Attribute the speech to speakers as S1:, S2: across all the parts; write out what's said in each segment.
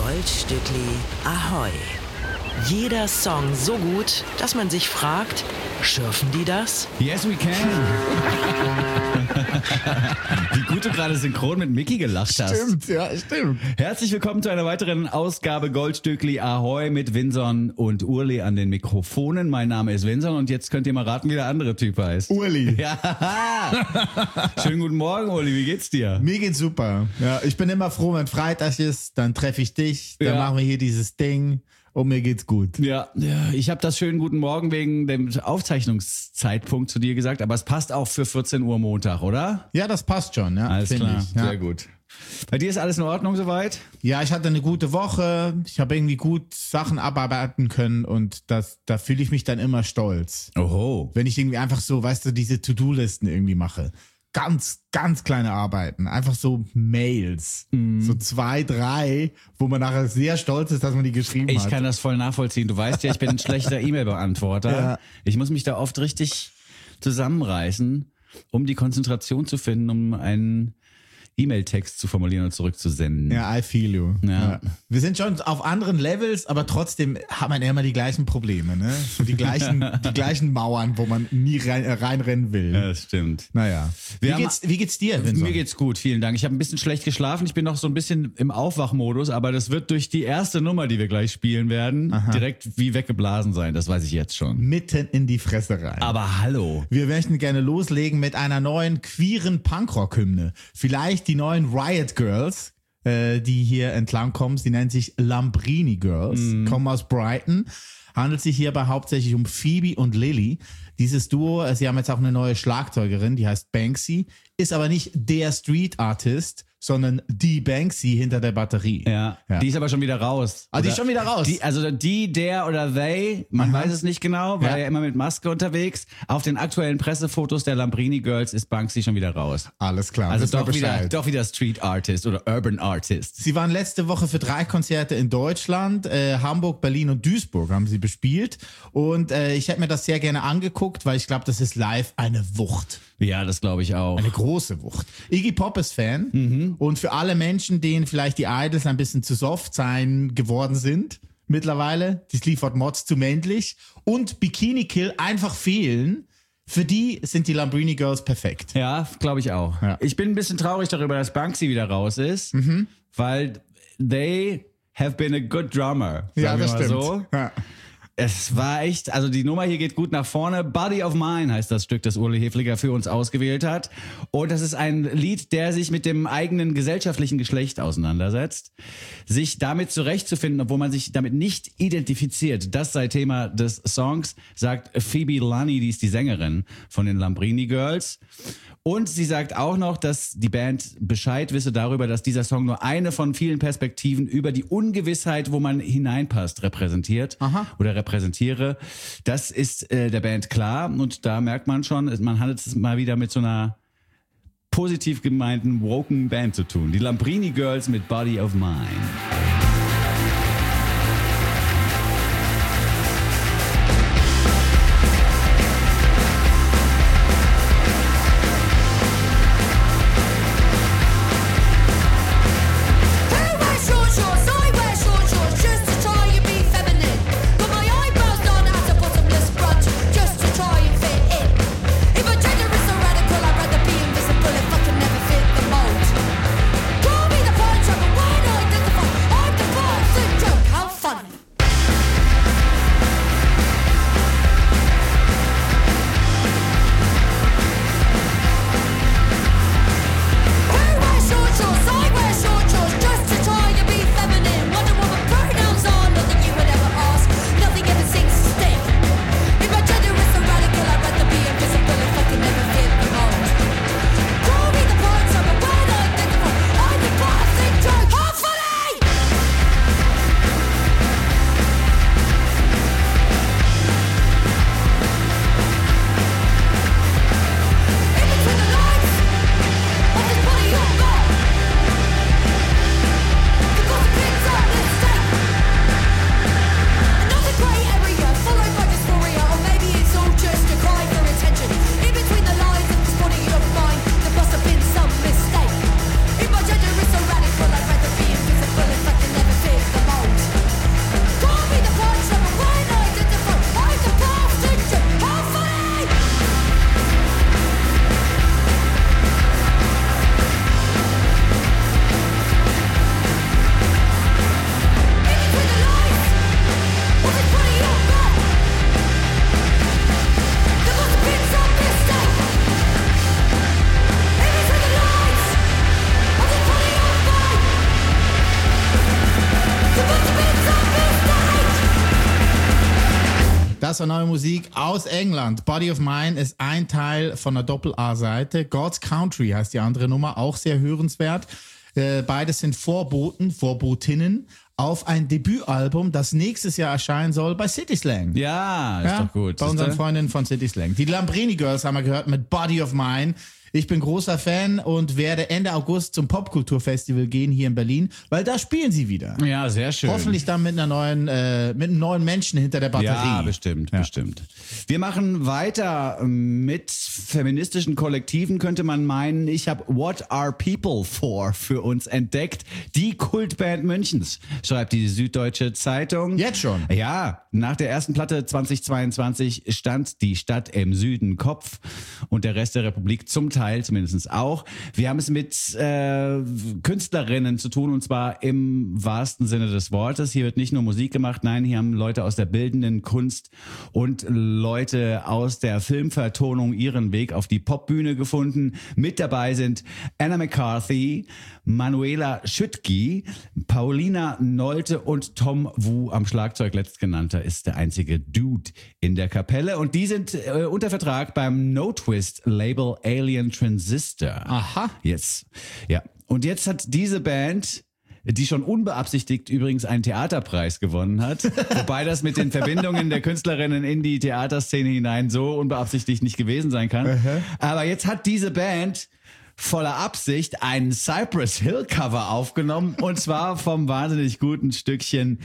S1: Goldstückli Ahoi. Jeder Song so gut, dass man sich fragt, schürfen die das?
S2: Yes, we can. Wie gut du gerade synchron mit Mickey gelacht hast.
S3: Stimmt, ja, stimmt.
S2: Herzlich willkommen zu einer weiteren Ausgabe Goldstückli Ahoi mit Vinson und Urli an den Mikrofonen. Mein Name ist Vinson und jetzt könnt ihr mal raten, wie der andere Typ heißt.
S3: Urli.
S2: Ja. Schönen guten Morgen, Urli. Wie geht's dir?
S3: Mir geht's super. Ja, ich bin immer froh, wenn Freitag ist, dann treffe ich dich, dann
S2: Ja.
S3: machen wir hier dieses Ding und mir geht's gut.
S2: Ja, ich habe das schönen guten Morgen wegen dem Aufzeichnungszeitpunkt zu dir gesagt, aber es passt auch für 14 Uhr Montag, oder?
S3: Ja, das passt schon, ja.
S2: Alles
S3: find
S2: klar,
S3: ich, ja.
S2: sehr gut. Bei dir ist alles in Ordnung soweit?
S3: Ja, ich hatte eine gute Woche. Ich habe irgendwie gut Sachen abarbeiten können und da fühle ich mich dann immer stolz.
S2: Oho.
S3: Wenn ich irgendwie einfach so, weißt du, diese To-Do-Listen irgendwie mache. Ganz, ganz kleine Arbeiten. Einfach so Mails. So 2, 3, wo man nachher sehr stolz ist, dass man die geschrieben
S2: Ich
S3: hat.
S2: kann das voll nachvollziehen. Du weißt ja, ich bin ein schlechter E-Mail-Beantworter.
S3: Ja.
S2: Ich muss mich da oft richtig zusammenreißen, um die Konzentration zu finden, um einen E-Mail-Text zu formulieren und zurückzusenden.
S3: Ja, I feel you.
S2: Ja.
S3: Wir sind schon auf anderen Levels, aber trotzdem hat man ja immer die gleichen Probleme, ne? So die gleichen Mauern, wo man nie reinrennen will.
S2: Ja, das stimmt.
S3: Naja.
S2: Wir
S3: Wie geht's dir, Vincent?
S2: Mir geht's gut, vielen Dank. Ich habe ein bisschen schlecht geschlafen. Ich bin noch so ein bisschen im Aufwachmodus, aber das wird durch die erste Nummer, die wir gleich spielen werden, direkt wie weggeblasen sein. Das weiß ich jetzt schon.
S3: Mitten in die Fresse rein.
S2: Aber hallo.
S3: Wir möchten gerne loslegen mit einer neuen queeren Punkrock-Hymne. Vielleicht die neuen Riot Girls, die hier entlang kommen. Sie nennen sich Lambrini Girls, kommen aus Brighton. Handelt sich hierbei hauptsächlich um Phoebe und Lily. Dieses Duo, sie haben jetzt auch eine neue Schlagzeugerin, die heißt Banksy, ist aber nicht der Street Artist, sondern die Banksy hinter der Batterie.
S2: Ja, die ist aber schon wieder raus.
S3: Ah, die ist schon wieder raus?
S2: Der oder they, man weiß es nicht genau, war ja immer mit Maske unterwegs. Auf den aktuellen Pressefotos der Lambrini Girls ist Banksy schon wieder raus.
S3: Alles klar.
S2: Also
S3: wissen wir
S2: doch wieder Street Artist oder Urban Artist.
S3: Sie waren letzte Woche für 3 Konzerte in Deutschland, Hamburg, Berlin und Duisburg haben sie bespielt. Und ich hätte mir das sehr gerne angeguckt, weil ich glaube, das ist live eine Wucht.
S2: Ja, das glaube ich auch.
S3: Eine große Wucht. Iggy Pop ist Fan. Und für alle Menschen, denen vielleicht die Idols ein bisschen zu soft sein geworden sind, mittlerweile, die Sleaford Mods zu männlich und Bikini Kill einfach fehlen, für die sind die Lambrini Girls perfekt.
S2: Ja, glaube ich auch.
S3: Ja.
S2: Ich bin ein bisschen traurig darüber, dass Banksy wieder raus ist, weil they have been a good drummer. Sagen wir mal so.
S3: Ja.
S2: Es war echt, also die Nummer hier geht gut nach vorne. Body of Mine heißt das Stück, das Uli Hefliger für uns ausgewählt hat. Und das ist ein Lied, der sich mit dem eigenen gesellschaftlichen Geschlecht auseinandersetzt. Sich damit zurechtzufinden, obwohl man sich damit nicht identifiziert, das sei Thema des Songs, sagt Phoebe Lunny, die ist die Sängerin von den Lambrini Girls. Und sie sagt auch noch, dass die Band Bescheid wisse darüber, dass dieser Song nur eine von vielen Perspektiven über die Ungewissheit, wo man hineinpasst, repräsentiert oder repräsentiere. Das ist der Band klar und da merkt man schon, man hat es mal wieder mit so einer positiv gemeinten, woken Band zu tun. Die Lambrini Girls mit Body of Mine.
S4: Call me the punch, I'm a wide-eyed,
S3: das war neue Musik aus England. Body of Mine ist ein Teil von der Doppel-A-Seite. God's Country heißt die andere Nummer, auch sehr hörenswert. Beides sind Vorbotinnen auf ein Debütalbum, das nächstes Jahr erscheinen soll bei City Slang.
S2: Ja, ist doch gut.
S3: Bei unseren Freundinnen von City Slang. Die Lambrini Girls haben wir gehört mit Body of Mine. Ich bin großer Fan und werde Ende August zum Popkulturfestival gehen hier in Berlin, weil da spielen sie wieder.
S2: Ja, sehr schön.
S3: Hoffentlich dann mit einem neuen Menschen hinter der Batterie.
S2: Ja, bestimmt. Wir machen weiter mit feministischen Kollektiven, könnte man meinen. Ich habe What Are People For für uns entdeckt. Die Kultband Münchens, schreibt die Süddeutsche Zeitung.
S3: Jetzt schon?
S2: Ja, nach der ersten Platte 2022 stand die Stadt im Süden Kopf und der Rest der Republik zum Teil zumindest auch. Wir haben es mit Künstlerinnen zu tun, und zwar im wahrsten Sinne des Wortes. Hier wird nicht nur Musik gemacht, nein, hier haben Leute aus der bildenden Kunst und Leute aus der Filmvertonung ihren Weg auf die Popbühne gefunden. Mit dabei sind Anna McCarthy, Manuela Schüttgi, Paulina Nolte und Tom Wu am Schlagzeug. Letztgenannter ist der einzige Dude in der Kapelle. Und die sind unter Vertrag beim No Twist Label Alien Transistor.
S3: Aha.
S2: Yes. Ja. Und jetzt hat diese Band, die schon unbeabsichtigt übrigens einen Theaterpreis gewonnen hat, wobei das mit den Verbindungen der Künstlerinnen in die Theaterszene hinein so unbeabsichtigt nicht gewesen sein kann. Aber jetzt hat diese Band voller Absicht ein Cypress Hill Cover aufgenommen, und zwar vom wahnsinnig guten Stückchen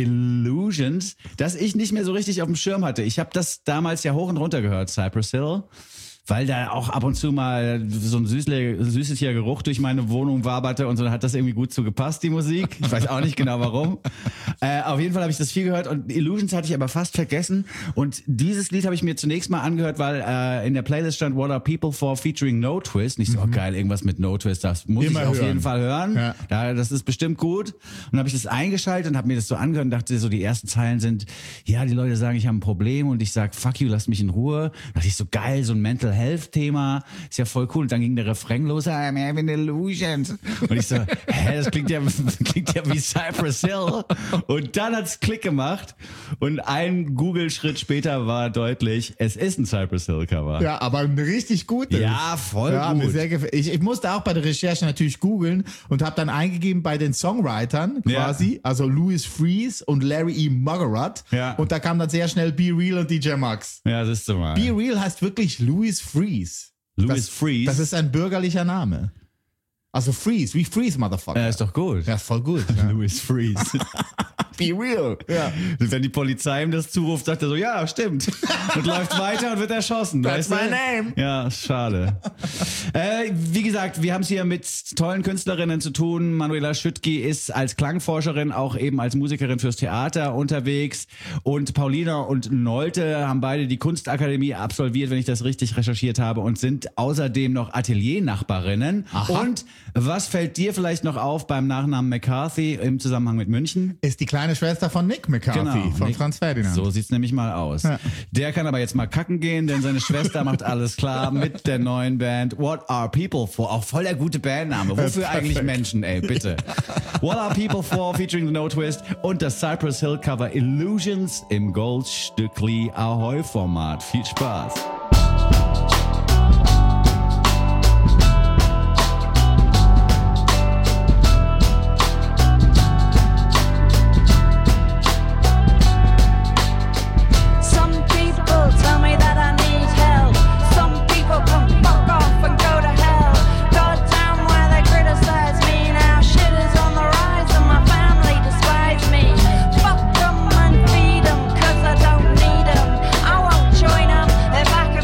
S2: Illusions, das ich nicht mehr so richtig auf dem Schirm hatte. Ich habe das damals ja hoch und runter gehört, Cypress Hill, weil da auch ab und zu mal so ein süßlicher Geruch durch meine Wohnung waberte und so, hat das irgendwie gut so gepasst, die Musik. Ich weiß auch nicht genau warum. Auf jeden Fall habe ich das viel gehört und Illusions hatte ich aber fast vergessen, und dieses Lied habe ich mir zunächst mal angehört, weil in der Playlist stand What Are People For featuring No Twist. Nicht so, oh geil, irgendwas mit No Twist, das muss
S3: Immer
S2: ich auf
S3: hören.
S2: jeden Fall hören.
S3: Ja.
S2: Das ist bestimmt gut. Und dann habe ich das eingeschaltet und habe mir das so angehört und dachte so, die ersten Zeilen sind, ja, die Leute sagen, ich habe ein Problem, und ich sag, fuck you, lass mich in Ruhe. Da dachte ich so, geil, so ein Mental Health-Thema, ist ja voll cool. Und dann ging der Refrain los, I'm having illusions. Und ich so, das klingt ja wie Cypress Hill. Und dann hat's Klick gemacht, und ein Google-Schritt später war deutlich, es ist ein Cypress Hill Cover.
S3: Ja, aber ein richtig gutes.
S2: Ja, voll
S3: Ja,
S2: gut.
S3: mir sehr ich musste auch bei der Recherche natürlich googeln und habe dann eingegeben bei den Songwritern quasi, also Louis Freeze und Larry E. Muggerath.
S2: Ja.
S3: Und da kam dann sehr schnell Be Real und DJ Max.
S2: Ja, siehst du mal.
S3: Be Real heißt wirklich Louis Freeze.
S2: Louis Freeze?
S3: Das ist ein bürgerlicher Name. Also Freeze, wie Freeze, Motherfucker.
S2: Ja, ist doch gut.
S3: Ja, ist voll gut. Ja.
S2: Louis Freeze. Be real. Ja. Wenn die Polizei ihm das zuruft, sagt er so, ja, stimmt. Und läuft weiter und wird erschossen.
S3: That's my name.
S2: Ja, schade. Wie gesagt, wir haben es hier mit tollen Künstlerinnen zu tun. Manuela Schüttgi ist als Klangforscherin, auch eben als Musikerin fürs Theater unterwegs. Und Paulina und Nolte haben beide die Kunstakademie absolviert, wenn ich das richtig recherchiert habe, und sind außerdem noch Ateliernachbarinnen.
S3: Aha.
S2: Und was fällt dir vielleicht noch auf beim Nachnamen McCarthy im Zusammenhang mit München?
S3: Ist die kleine Schwester von Nick McCarthy, von
S2: Nick,
S3: Franz Ferdinand.
S2: So sieht's nämlich mal aus.
S3: Ja.
S2: Der kann aber jetzt mal kacken gehen, denn seine Schwester macht alles klar mit der neuen Band What Are People For? Auch voll der gute Bandname. Wofür eigentlich Menschen, ey, bitte. What Are People For featuring the No Twist und das Cypress Hill Cover Illusions im Goldstückli Ahoi Format. Viel Spaß.
S4: Fuck them and feed them, 'cause I don't need them. I won't join them if I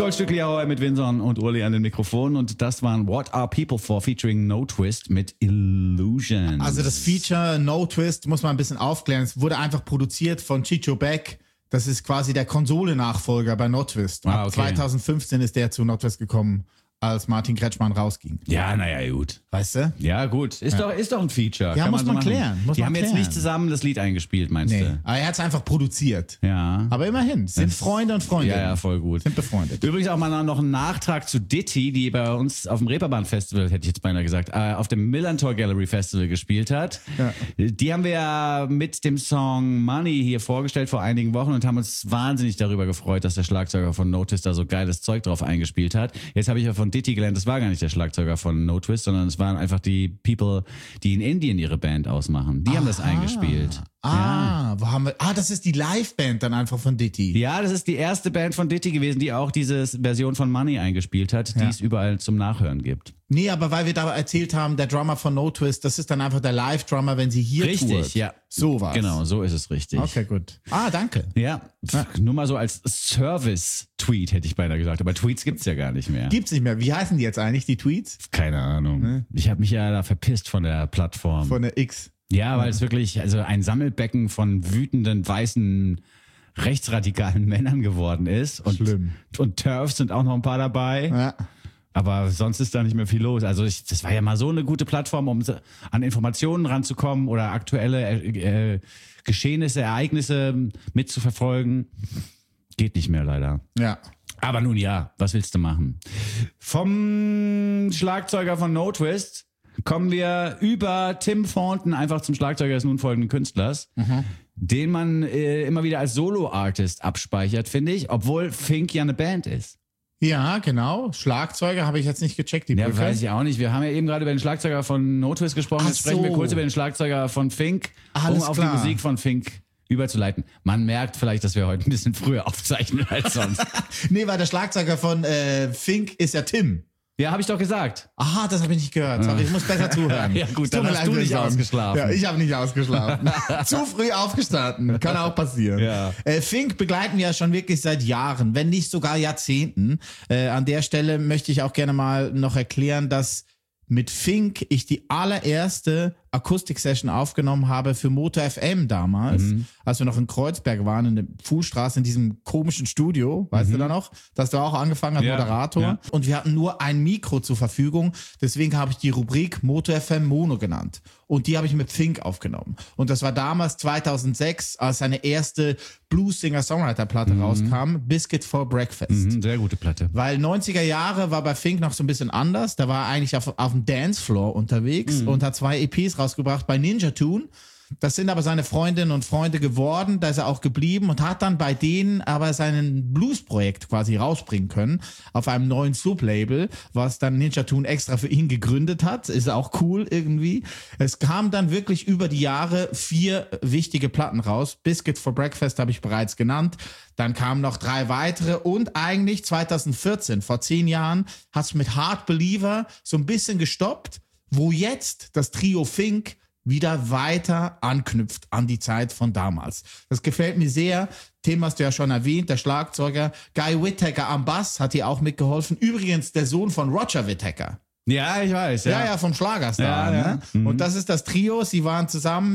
S2: Goldstück Ahoi mit Vinson und Uli an den Mikrofonen und das waren What Are People For featuring No Twist mit Illusion.
S3: Also das Feature No Twist muss man ein bisschen aufklären. Es wurde einfach produziert von Chicho Beck. Das ist quasi der Konsole-Nachfolger bei No Twist.
S2: Ah, okay.
S3: 2015 ist der zu No Twist gekommen, als Martin Kretschmann rausging.
S2: Ja, naja, gut.
S3: Weißt du?
S2: Ja, gut. Ist doch ein Feature.
S3: Ja,
S2: Kann
S3: muss man
S2: machen.
S3: klären.
S2: Die haben jetzt nicht zusammen das Lied eingespielt, meinst
S3: Nee,
S2: du?
S3: aber er hat es einfach produziert.
S2: Ja.
S3: Aber immerhin, sind Freunde und Freundinnen.
S2: Ja, voll gut.
S3: Sind befreundet.
S2: Übrigens auch mal noch ein Nachtrag zu Ditty, die bei uns auf dem Reeperbahn Festival, hätte ich jetzt beinahe gesagt, auf dem Millantor Gallery Festival gespielt hat.
S3: Ja.
S2: Die haben wir ja mit dem Song Money hier vorgestellt vor einigen Wochen und haben uns wahnsinnig darüber gefreut, dass der Schlagzeuger von No Twist da so geiles Zeug drauf eingespielt hat. Jetzt habe ich ja von Ditty gelernt, das war gar nicht der Schlagzeuger von No Twist, sondern es waren einfach die People, die in Indien ihre Band ausmachen. Die haben das eingespielt.
S3: Wo haben wir? Das ist die Liveband dann einfach von Ditty.
S2: Ja, das ist die erste Band von Ditty gewesen, die auch diese Version von Money eingespielt hat, die es überall zum Nachhören gibt.
S3: Nee, aber weil wir da erzählt haben, der Drummer von No Twist, das ist dann einfach der Live-Drummer, wenn sie hier
S2: Richtig,
S3: tourt.
S2: ja.
S3: So war's.
S2: Genau, so ist es richtig.
S3: Okay, gut. Danke.
S2: Ja, nur mal so als Service-Tweet hätte ich beinahe gesagt, aber Tweets gibt's ja gar nicht mehr.
S3: Gibt's nicht mehr. Wie heißen die jetzt eigentlich, die Tweets?
S2: Keine Ahnung. Ich habe mich ja da verpisst von der Plattform.
S3: Von der X.
S2: Ja, weil es wirklich also ein Sammelbecken von wütenden, weißen, rechtsradikalen Männern geworden ist. Und,
S3: Schlimm.
S2: Und TERFs sind auch noch ein paar dabei.
S3: Ja.
S2: Aber sonst ist da nicht mehr viel los. Also das war ja mal so eine gute Plattform, um an Informationen ranzukommen oder aktuelle Geschehnisse, Ereignisse mitzuverfolgen. Geht nicht mehr leider.
S3: Ja.
S2: Aber nun ja, was willst du machen? Vom Schlagzeuger von No Twist kommen wir über Tim Thornton einfach zum Schlagzeuger des nun folgenden Künstlers, den man immer wieder als Solo-Artist abspeichert, finde ich, obwohl Fink ja eine Band ist.
S3: Ja, genau. Schlagzeuger habe ich jetzt nicht gecheckt, die
S2: Ja,
S3: Brücke.
S2: weiß ich auch nicht. Wir haben ja eben gerade über den Schlagzeuger von No Twist gesprochen. Jetzt sprechen wir kurz über den Schlagzeuger von Fink,
S3: Alles
S2: um auf
S3: klar.
S2: die Musik von Fink überzuleiten. Man merkt vielleicht, dass wir heute ein bisschen früher aufzeichnen als sonst.
S3: Nee, weil der Schlagzeuger von Fink ist ja Tim.
S2: Ja, habe ich doch gesagt.
S3: Aha, das habe ich nicht gehört. Sorry, ich muss besser zuhören.
S2: Ja gut,
S3: Es tut
S2: dann
S3: mir
S2: hast
S3: leid,
S2: du nicht
S3: Wilson.
S2: ausgeschlafen.
S3: Ja, ich habe nicht ausgeschlafen. Zu früh aufgestanden. Kann auch passieren.
S2: Ja.
S3: Fink begleiten wir ja schon wirklich seit Jahren, wenn nicht sogar Jahrzehnten. An der Stelle möchte ich auch gerne mal noch erklären, dass mit Fink ich die allererste Akustik-Session aufgenommen habe für Motor FM damals, als wir noch in Kreuzberg waren, in der Fuhlstraße, in diesem komischen Studio, weißt du da noch, dass du auch angefangen hast,
S2: Ja,
S3: Moderator.
S2: ja.
S3: Und wir hatten nur ein Mikro zur Verfügung, deswegen habe ich die Rubrik Motor FM Mono genannt. Und die habe ich mit Fink aufgenommen. Und das war damals 2006, als seine erste Blues-Singer-Songwriter-Platte rauskam, Biscuit for Breakfast.
S2: Sehr gute Platte.
S3: Weil 90er Jahre war bei Fink noch so ein bisschen anders. Da war er eigentlich auf dem Dancefloor unterwegs und hat 2 EPs rausgebracht bei Ninja Tune. Das sind aber seine Freundinnen und Freunde geworden. Da ist er auch geblieben und hat dann bei denen aber sein Blues-Projekt quasi rausbringen können auf einem neuen Sublabel, was dann Ninja Tune extra für ihn gegründet hat. Ist auch cool irgendwie. Es kam dann wirklich über die Jahre 4 wichtige Platten raus. Biscuit for Breakfast habe ich bereits genannt. Dann kamen noch 3 weitere und eigentlich 2014, vor 10 Jahren, hat es mit Hard Believer so ein bisschen gestoppt, wo jetzt das Trio Fink wieder weiter anknüpft an die Zeit von damals. Das gefällt mir sehr. Tim hast du ja schon erwähnt, der Schlagzeuger Guy Whittaker am Bass hat hier auch mitgeholfen. Übrigens der Sohn von Roger Whittaker.
S2: Ja, ich weiß.
S3: Ja, vom Schlagerstar.
S2: Ja, ja.
S3: Ne? Und das ist das Trio. Sie waren zusammen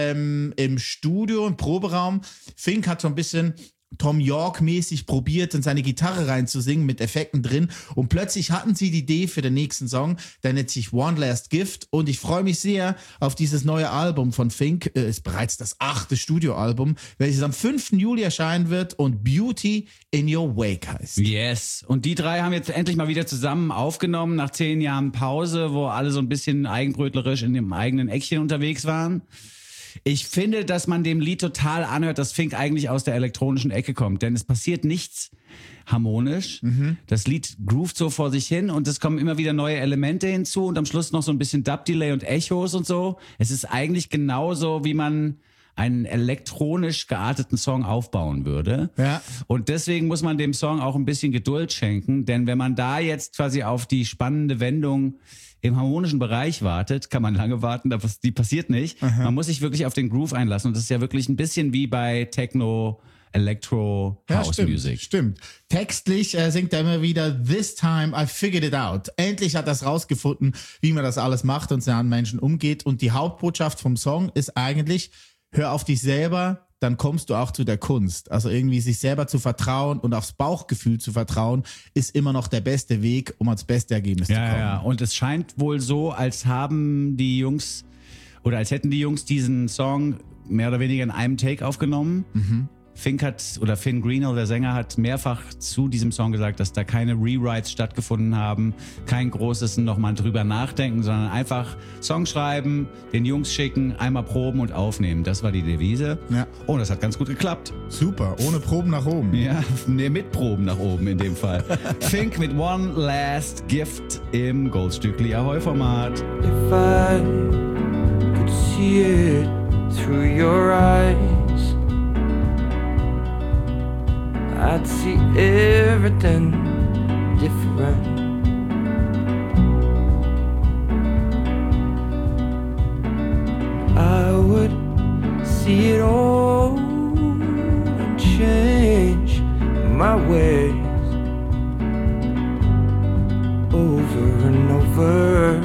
S3: im Studio, im Proberaum. Fink hat so ein bisschen Tom York-mäßig probiert, in seine Gitarre reinzusingen mit Effekten drin. Und plötzlich hatten sie die Idee für den nächsten Song. Der nennt sich One Last Gift. Und ich freue mich sehr auf dieses neue Album von Fink. Ist bereits das 8. Studioalbum, welches am 5. Juli erscheinen wird und Beauty in Your Wake heißt.
S2: Yes. Und die 3 haben jetzt endlich mal wieder zusammen aufgenommen, nach 10 Jahren Pause, wo alle so ein bisschen eigenbrötlerisch in dem eigenen Eckchen unterwegs waren. Ich finde, dass man dem Lied total anhört, dass Fink eigentlich aus der elektronischen Ecke kommt, denn es passiert nichts harmonisch. Das Lied groovt so vor sich hin und es kommen immer wieder neue Elemente hinzu und am Schluss noch so ein bisschen Dub-Delay und Echos und so. Es ist eigentlich genauso, wie man einen elektronisch gearteten Song aufbauen würde.
S3: Ja.
S2: Und deswegen muss man dem Song auch ein bisschen Geduld schenken, denn wenn man da jetzt quasi auf die spannende Wendung im harmonischen Bereich wartet, kann man lange warten, aber die passiert nicht. Man muss sich wirklich auf den Groove einlassen und das ist ja wirklich ein bisschen wie bei Techno, Electro House Music.
S3: Stimmt. Textlich singt er immer wieder "This time I figured it out." Endlich hat er es rausgefunden, wie man das alles macht und seinen Menschen umgeht. Und die Hauptbotschaft vom Song ist eigentlich: Hör auf dich selber, dann kommst du auch zu der Kunst. Also irgendwie sich selber zu vertrauen und aufs Bauchgefühl zu vertrauen, ist immer noch der beste Weg, um ans beste Ergebnis zu kommen.
S2: Ja, und es scheint wohl so, als hätten die Jungs diesen Song mehr oder weniger in einem Take aufgenommen. Finn Greenhill, der Sänger, hat mehrfach zu diesem Song gesagt, dass da keine Rewrites stattgefunden haben, kein großes nochmal drüber nachdenken, sondern einfach Song schreiben, den Jungs schicken, einmal proben und aufnehmen. Das war die Devise. Ja. Und das hat ganz gut geklappt.
S3: Super, ohne Proben nach oben.
S2: Ja, mit Proben nach oben in dem Fall. Fink mit One Last Gift im Goldstückli Ahoi-Format.
S4: If I could see it through your eyes, I'd see everything different. I would see it all and change my ways over and over.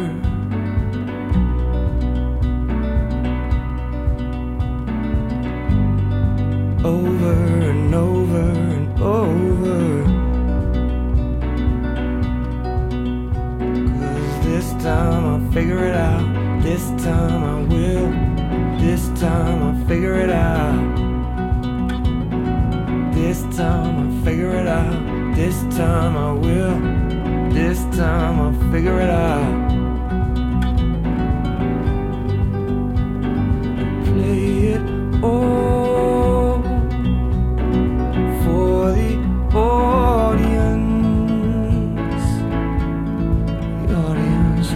S4: Over and over and over. 'Cause this time I'll figure it out. This time I will. This time I'll figure it out. This time I'll figure it out. This time I will. This time I'll figure it out. Play it all for the audience. The audience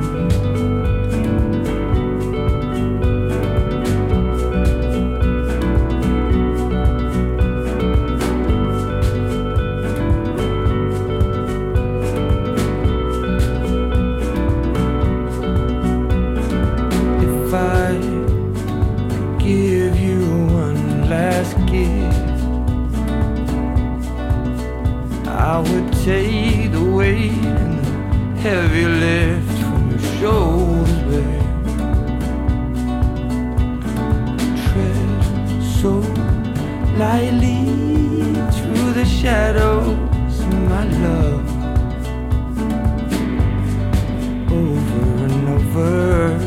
S4: if I give you one last gift, I would take the weight and the heavy lift from your shoulders, babe. Tread so lightly through the shadows, my love. Over and over.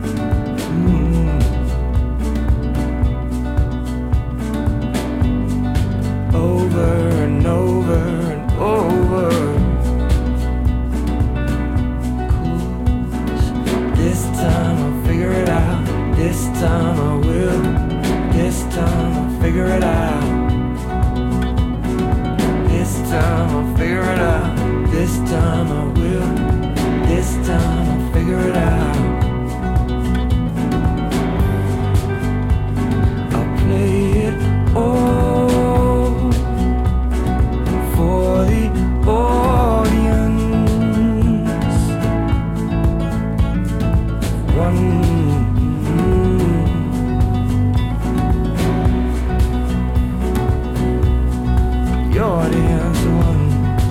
S4: Over and over and over. 'Cause this time I'll figure it out. This time I will. This time I'll figure it out. This time I'll figure it out. This time I will. This time I'll figure it out. I'll play it all for the audience. One. The audience one.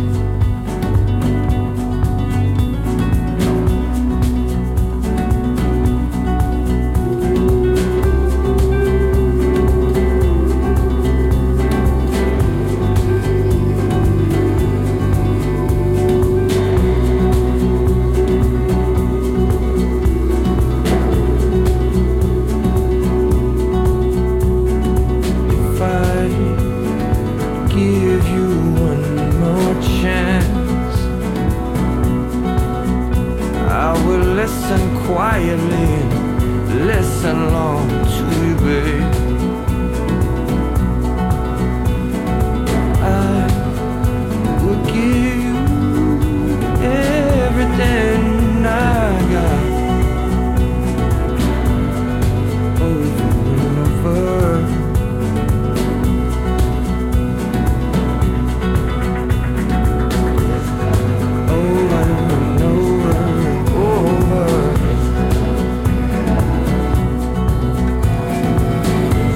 S4: If I give you one more chance, I will listen quietly, listen long to you, babe. I will give you everything I got. Over and over. Over and over and over.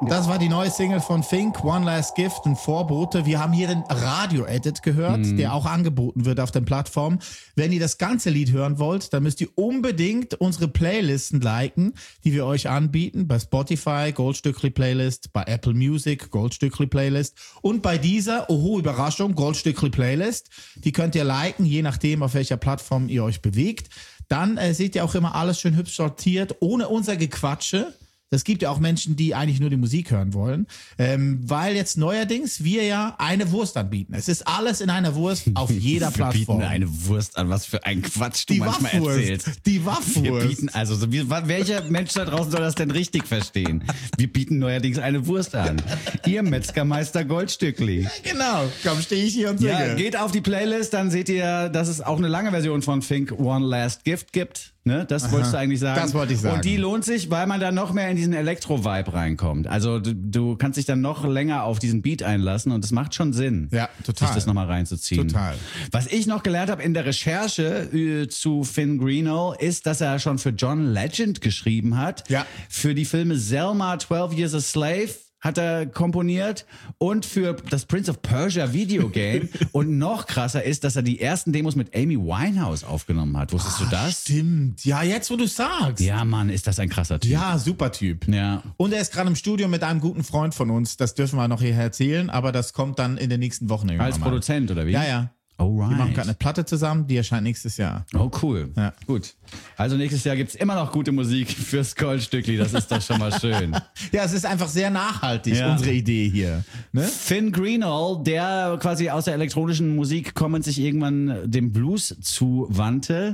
S3: Das war die neue Single von Fink, One Last Gift, ein Vorbote. Wir haben hier den Radio-Edit gehört, der auch angeboten wird auf den Plattformen. Wenn ihr das ganze Lied hören wollt, dann müsst ihr unbedingt unsere Playlisten liken, die wir euch anbieten. Bei Spotify, Goldstückli Playlist, bei Apple Music, Goldstückli Playlist und bei dieser, oho, Überraschung, Goldstückli Playlist. Die könnt ihr liken, je nachdem, auf welcher Plattform ihr euch bewegt. Dann seht ihr auch immer alles schön hübsch sortiert, ohne unser Gequatsche. Das gibt ja auch Menschen, die eigentlich nur die Musik hören wollen, weil jetzt neuerdings wir ja eine Wurst anbieten. Es ist alles in einer Wurst auf jeder Plattform.
S2: Wir bieten eine Wurst an, was für ein Quatsch du
S3: Die
S2: manchmal
S3: Waffwurst.
S2: erzählst.
S3: Die Waffwurst.
S2: Wir bieten, also welcher Mensch da draußen soll das denn richtig verstehen? Wir bieten neuerdings eine Wurst an. Ihr Metzgermeister Goldstückli.
S3: Genau, komm, stehe ich hier und singe.
S2: Ja, geht auf die Playlist, dann seht ihr, dass es auch eine lange Version von Fink One Last Gift gibt. Ne? Das wolltest du eigentlich sagen.
S3: Das wollte ich sagen.
S2: Und die lohnt sich, weil man da noch mehr in diesen Elektro-Vibe reinkommt. Also du kannst dich dann noch länger auf diesen Beat einlassen und es macht schon Sinn,
S3: Ja, total.
S2: sich das nochmal reinzuziehen.
S3: Total.
S2: Was ich noch gelernt habe in der Recherche zu Finn Greenall, ist, dass er schon für John Legend geschrieben hat.
S3: Ja.
S2: Für die Filme Selma, 12 Years a Slave hat er komponiert und für das Prince of Persia Videogame. Und noch krasser ist, dass er die ersten Demos mit Amy Winehouse aufgenommen hat. Wusstest du das?
S3: Stimmt. Ja, jetzt, wo du sagst.
S2: Ja, Mann, ist das ein krasser Typ.
S3: Ja, super Typ.
S2: Ja.
S3: Und er ist gerade im Studio mit einem guten Freund von uns. Das dürfen wir noch hierher erzählen, aber das kommt dann in den nächsten Wochen irgendwann
S2: Als
S3: mal.
S2: Produzent, oder wie?
S3: Ja, ja.
S2: Alright.
S3: Die machen gerade eine Platte zusammen, die erscheint nächstes Jahr.
S2: Oh, cool.
S3: Ja.
S2: Gut. Also nächstes Jahr gibt's immer noch gute Musik fürs Goldstückli. Das ist doch schon mal schön.
S3: Ja, es ist einfach sehr nachhaltig,
S2: Ja.
S3: unsere Idee hier. Ne?
S2: Finn Greenall, der quasi aus der elektronischen Musik kommend sich irgendwann dem Blues zuwandte,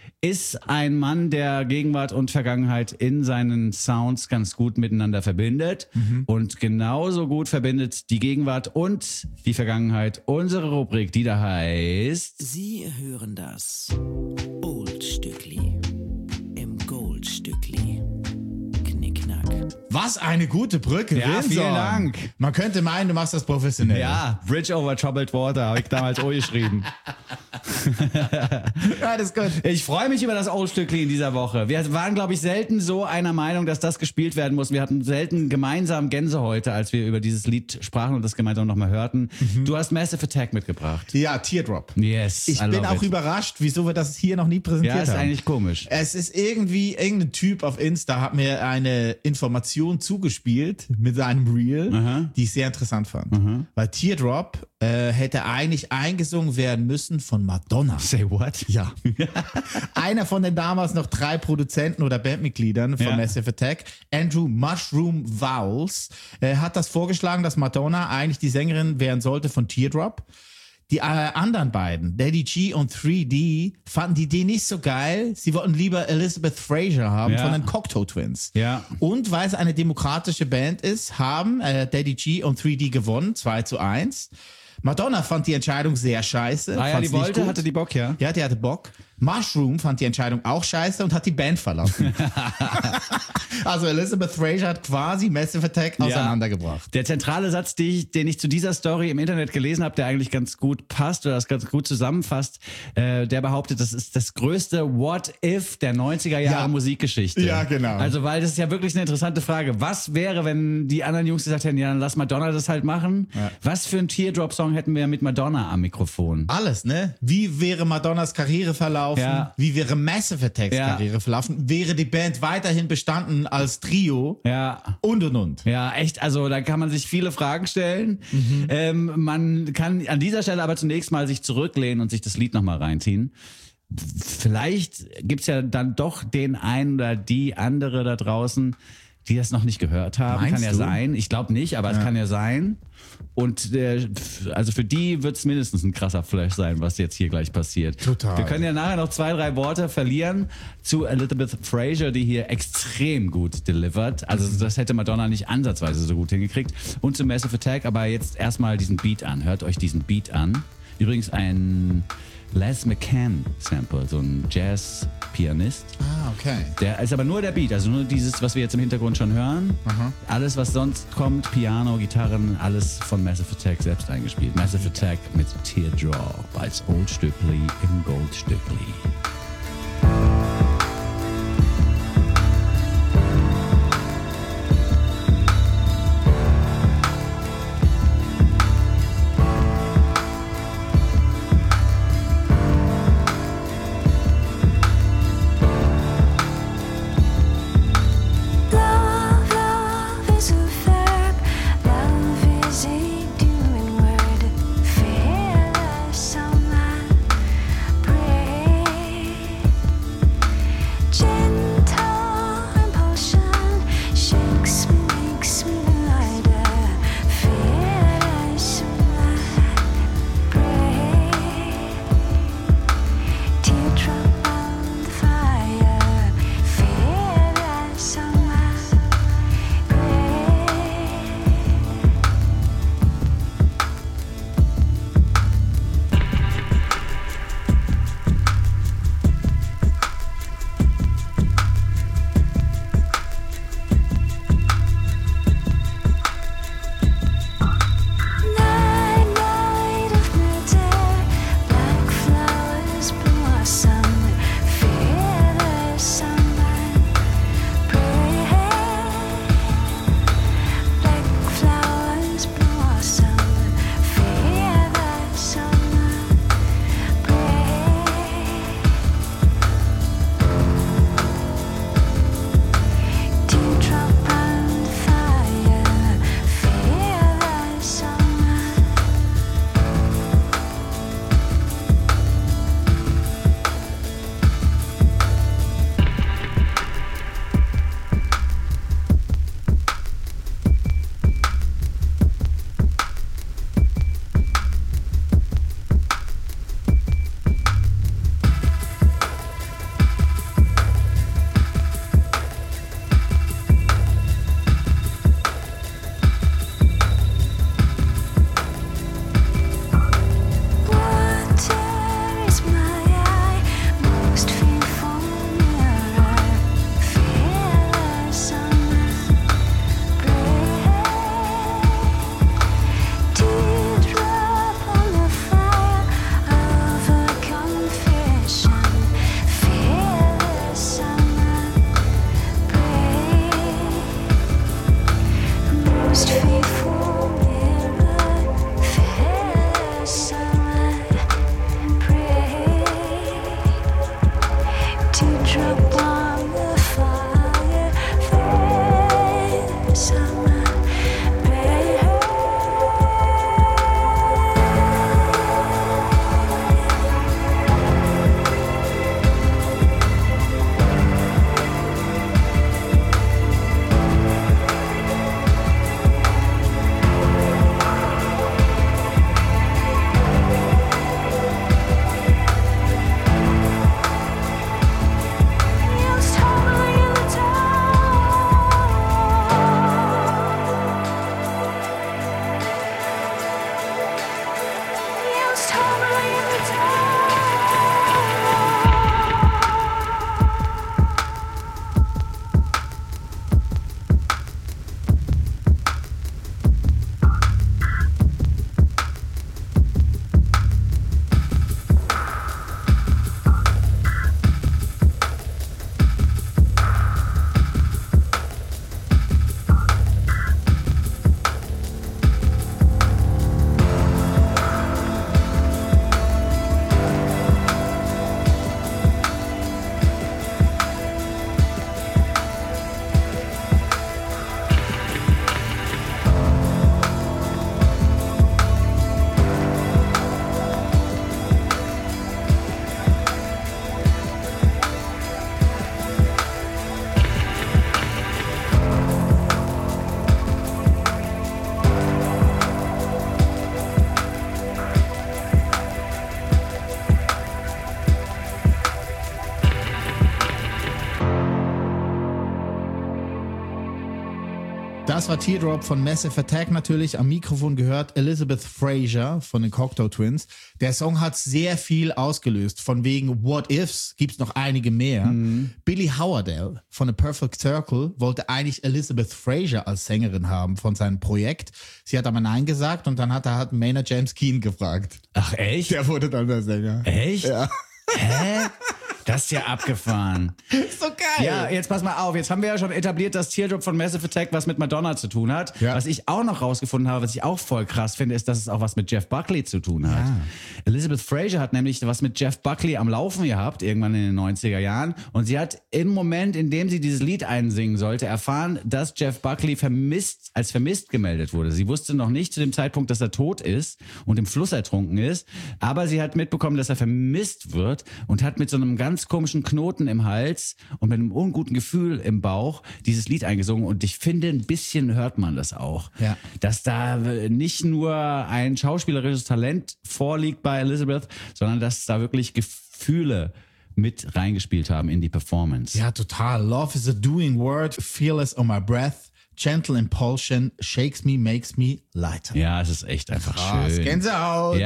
S2: ist ein Mann, der Gegenwart und Vergangenheit in seinen Sounds ganz gut miteinander verbindet. Und genauso gut verbindet die Gegenwart und die Vergangenheit unsere Rubrik, die da heißt...
S1: Sie hören das Oldstückli im Goldstückli. Knickknack.
S3: Was eine gute Brücke,
S2: Ja,
S3: Winson.
S2: vielen Dank.
S3: Man könnte meinen, du machst das professionell.
S2: Ja, Bridge over Troubled Water habe ich damals auch geschrieben.
S3: Ja, das ist gut.
S2: Ich freue mich über das Oldstückli in dieser Woche. Wir waren, glaube ich, selten so einer Meinung, dass das gespielt werden muss. Wir hatten selten gemeinsam Gänsehäute, als wir über dieses Lied sprachen und das gemeinsam nochmal hörten. Du hast Massive Attack mitgebracht.
S3: Ja, Teardrop.
S2: Yes,
S3: Ich
S2: I
S3: bin
S2: love
S3: auch
S2: it.
S3: überrascht, wieso wir das hier noch nie präsentiert
S2: Ja, ist
S3: haben.
S2: eigentlich komisch.
S3: Es ist irgendwie, irgendein Typ auf Insta hat mir eine Information zugespielt mit seinem Reel, die ich sehr interessant fand. Weil Teardrop hätte eigentlich eingesungen werden müssen von Madonna.
S2: Say what?
S3: Ja. Einer von den damals noch 3 Produzenten oder Bandmitgliedern von
S2: Ja.
S3: Massive Attack, Andrew Mushroom Vowles, hat das vorgeschlagen, dass Madonna eigentlich die Sängerin werden sollte von Teardrop. Die anderen beiden, Daddy G und 3D, fanden die Idee nicht so geil. Sie wollten lieber Elizabeth Fraser haben
S2: Ja.
S3: von den Cocteau Twins.
S2: Ja.
S3: Und weil es eine demokratische Band ist, haben Daddy G und 3D gewonnen, 2:1. Madonna fand die Entscheidung sehr scheiße.
S2: Ah ja,
S3: fand's
S2: die
S3: nicht
S2: wollte,
S3: gut.
S2: hatte die Bock, ja?
S3: Ja, die hatte Bock. Mushroom fand die Entscheidung auch scheiße und hat die Band verlassen. Also Elizabeth Fraser hat quasi Massive Attack auseinandergebracht.
S2: Der zentrale Satz, den ich zu dieser Story im Internet gelesen habe, der eigentlich ganz gut passt oder das ganz gut zusammenfasst, der behauptet, das ist das größte What-If der 90er Jahre
S3: Ja.
S2: Musikgeschichte.
S3: Ja, genau.
S2: Also, weil das ist ja wirklich eine interessante Frage. Was wäre, wenn die anderen Jungs gesagt hätten, ja, dann lass Madonna das halt machen?
S3: Ja.
S2: Was für einen Teardrop-Song hätten wir mit Madonna am Mikrofon?
S3: Alles, ne? Wie wäre Madonnas Karriere verlaufen?
S2: Ja.
S3: Wie wäre Massive Attacks
S2: Ja.
S3: Karriere verlaufen? Wäre die Band weiterhin bestanden als Trio?
S2: Ja.
S3: Und.
S2: Ja, echt, also da kann man sich viele Fragen stellen. Man kann an dieser Stelle aber zunächst mal sich zurücklehnen und sich das Lied nochmal reinziehen. Vielleicht gibt's ja dann doch den einen oder die andere da draußen, die das noch nicht gehört haben.
S3: Meinst
S2: Kann ja
S3: du?
S2: sein. Ich glaube nicht, aber es kann ja sein. Und also für die wird's mindestens ein krasser Flash sein, was jetzt hier gleich passiert.
S3: Total.
S2: Wir können ja nachher noch 2, 3 Worte verlieren zu Elizabeth Fraser, die hier extrem gut delivert. Also das hätte Madonna nicht ansatzweise so gut hingekriegt. Und zu Massive Attack, aber jetzt erstmal diesen Beat an. Hört euch diesen Beat an. Übrigens ein Les McCann-Sample, so ein Jazz-Pianist.
S3: Ah, okay.
S2: Der ist aber nur der Beat, also nur dieses, was wir jetzt im Hintergrund schon hören. Alles, was sonst kommt, Piano, Gitarren, alles von Massive Attack selbst eingespielt. Massive Attack mit Teardrop als Oldstückli im Goldstückli.
S5: Teardrop on the fire, face on my bed.
S3: Das war Teardrop von Massive Attack natürlich. Am Mikrofon gehört Elizabeth Fraser von den Cocteau Twins. Der Song hat sehr viel ausgelöst. Von wegen What Ifs gibt's noch einige mehr. Billy Howerdel von The Perfect Circle wollte eigentlich Elizabeth Fraser als Sängerin haben von seinem Projekt. Sie hat aber Nein gesagt und dann hat er Maynard James Keen gefragt.
S2: Ach, echt?
S3: Der wurde dann der Sänger.
S2: Echt?
S3: Ja.
S2: Hä? Das ist ja abgefahren.
S3: Ist so geil.
S2: Ja, jetzt pass mal auf. Jetzt haben wir ja schon etabliert, dass Teardrop von Massive Attack was mit Madonna zu tun hat.
S3: Ja.
S2: Was ich auch noch rausgefunden habe, was ich auch voll krass finde, ist, dass es auch was mit Jeff Buckley zu tun hat.
S3: Ja.
S2: Elizabeth Fraser hat nämlich was mit Jeff Buckley am Laufen gehabt, irgendwann in den 90er Jahren. Und sie hat im Moment, in dem sie dieses Lied einsingen sollte, erfahren, dass Jeff Buckley als vermisst gemeldet wurde. Sie wusste noch nicht zu dem Zeitpunkt, dass er tot ist und im Fluss ertrunken ist. Aber sie hat mitbekommen, dass er vermisst wird und hat mit so einem ganz komischen Knoten im Hals und mit einem unguten Gefühl im Bauch dieses Lied eingesungen. Und ich finde, ein bisschen hört man das auch.
S3: Ja.
S2: Dass da nicht nur ein schauspielerisches Talent vorliegt bei Elizabeth, sondern dass da wirklich Gefühle mit reingespielt haben in die Performance.
S3: Ja, total. Love is a doing word, fearless on my breath, gentle impulsion, shakes me, makes me lighter.
S2: Ja, es ist echt einfach schön.
S3: Gänsehaut.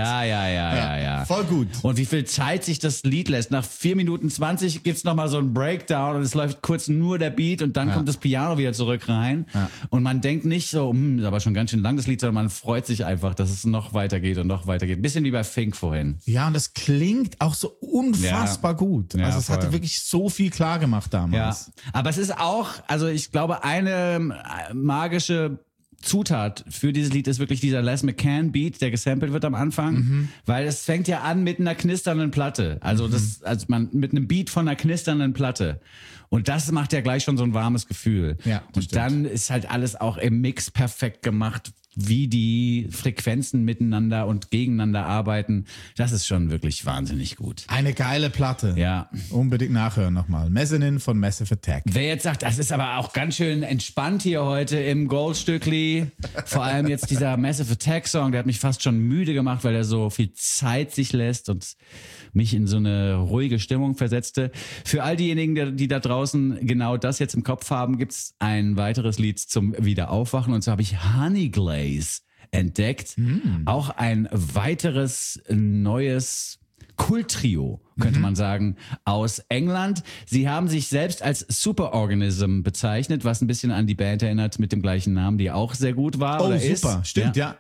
S2: Ja.
S3: Voll gut.
S2: Und wie viel Zeit sich das Lied lässt. Nach 4 Minuten 20 gibt's noch mal so einen Breakdown und es läuft kurz nur der Beat und dann kommt das Piano wieder zurück rein. Ja. Und man denkt nicht so, ist aber schon ganz schön lang das Lied, sondern man freut sich einfach, dass es noch weitergeht und noch weitergeht. Ein bisschen wie bei Fink vorhin.
S3: Ja, und das klingt auch so unfassbar gut.
S2: Ja,
S3: also es hatte wirklich so viel klar gemacht damals.
S2: Ja. Aber es ist auch, also ich glaube, eine magische Zutat für dieses Lied ist wirklich dieser Les McCann Beat, der gesampelt wird am Anfang, weil es fängt ja an mit einer knisternden Platte. Also man mit einem Beat von einer knisternden Platte. Und das macht ja gleich schon so ein warmes Gefühl.
S3: Ja,
S2: und
S3: stimmt.
S2: dann ist halt alles auch im Mix perfekt gemacht, wie die Frequenzen miteinander und gegeneinander arbeiten. Das ist schon wirklich wahnsinnig gut.
S3: Eine geile Platte.
S2: Ja.
S3: Unbedingt nachhören nochmal. Mezzanine von Massive Attack.
S2: Wer jetzt sagt, das ist aber auch ganz schön entspannt hier heute im Goldstückli, vor allem jetzt dieser Massive Attack Song, der hat mich fast schon müde gemacht, weil er so viel Zeit sich lässt und mich in so eine ruhige Stimmung versetzte. Für all diejenigen, die da draußen genau das jetzt im Kopf haben, gibt's ein weiteres Lied zum Wiederaufwachen und so habe ich Honey Glaze entdeckt. Auch ein weiteres neues Kulttrio, könnte man sagen, aus England. Sie haben sich selbst als Superorganism bezeichnet, was ein bisschen an die Band erinnert mit dem gleichen Namen, die auch sehr gut war oder ist.
S3: Super, stimmt, ja.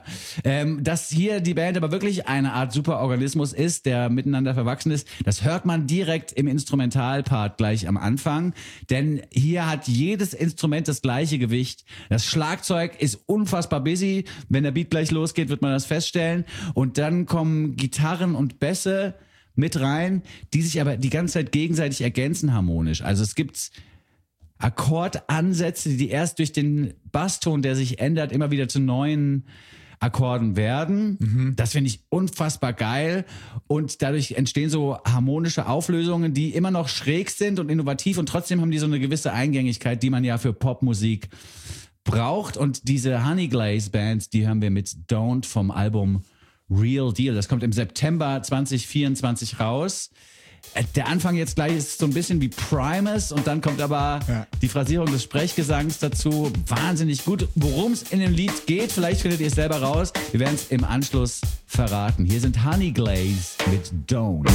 S2: Dass hier die Band aber wirklich eine Art Superorganismus ist, der miteinander verwachsen ist, das hört man direkt im Instrumentalpart gleich am Anfang, denn hier hat jedes Instrument das gleiche Gewicht. Das Schlagzeug ist unfassbar busy. Wenn der Beat gleich losgeht, wird man das feststellen. Und dann kommen Gitarren und Bässe mit rein, die sich aber die ganze Zeit gegenseitig ergänzen harmonisch. Also es gibt Akkordansätze, die erst durch den Basston, der sich ändert, immer wieder zu neuen Akkorden werden. Das finde ich unfassbar geil und dadurch entstehen so harmonische Auflösungen, die immer noch schräg sind und innovativ und trotzdem haben die so eine gewisse Eingängigkeit, die man ja für Popmusik braucht. Und diese Honeyglaze Band, die haben wir mit Don't vom Album Real Deal. Das kommt im September 2024 raus. Der Anfang jetzt gleich ist so ein bisschen wie Primus und dann kommt aber die Phrasierung des Sprechgesangs dazu. Wahnsinnig gut. Worum es in dem Lied geht, vielleicht findet ihr es selber raus. Wir werden es im Anschluss verraten. Hier sind Honeyglaze mit Don't.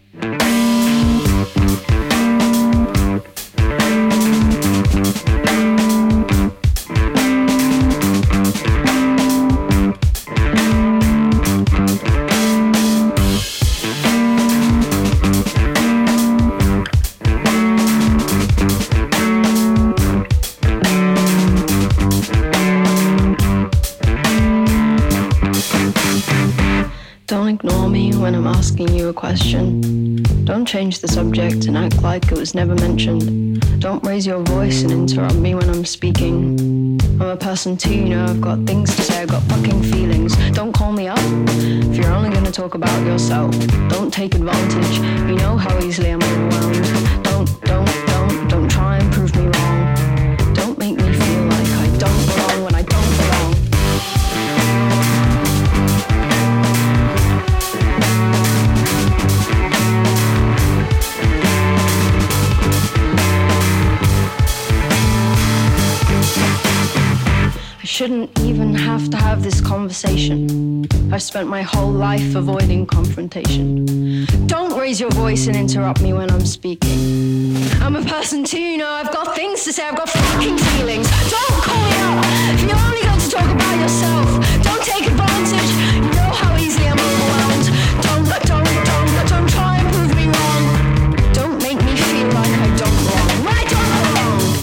S6: Don't ignore me when I'm asking you a question. Don't change the subject and act like it was never mentioned. Don't raise your voice and interrupt me when I'm speaking. I'm a person too, you know, I've got things to say, I've got fucking feelings. Don't call me up if you're only gonna talk about yourself. Don't take advantage, you know how easily I'm overwhelmed. Don't try and prove me wrong. Don't make me feel like I don't belong when I don't belong. I shouldn't even have to have this conversation. I've spent my whole life avoiding confrontation. Don't raise your voice and interrupt me when I'm speaking. I'm a person too, you know, I've got things to say, I've got fucking feelings. Don't call me up if you're only going to talk about yourself. Don't take advantage, you know how easily I'm overwhelmed. Don't try and prove me wrong. Don't make me feel like I don't belong. When I don't belong.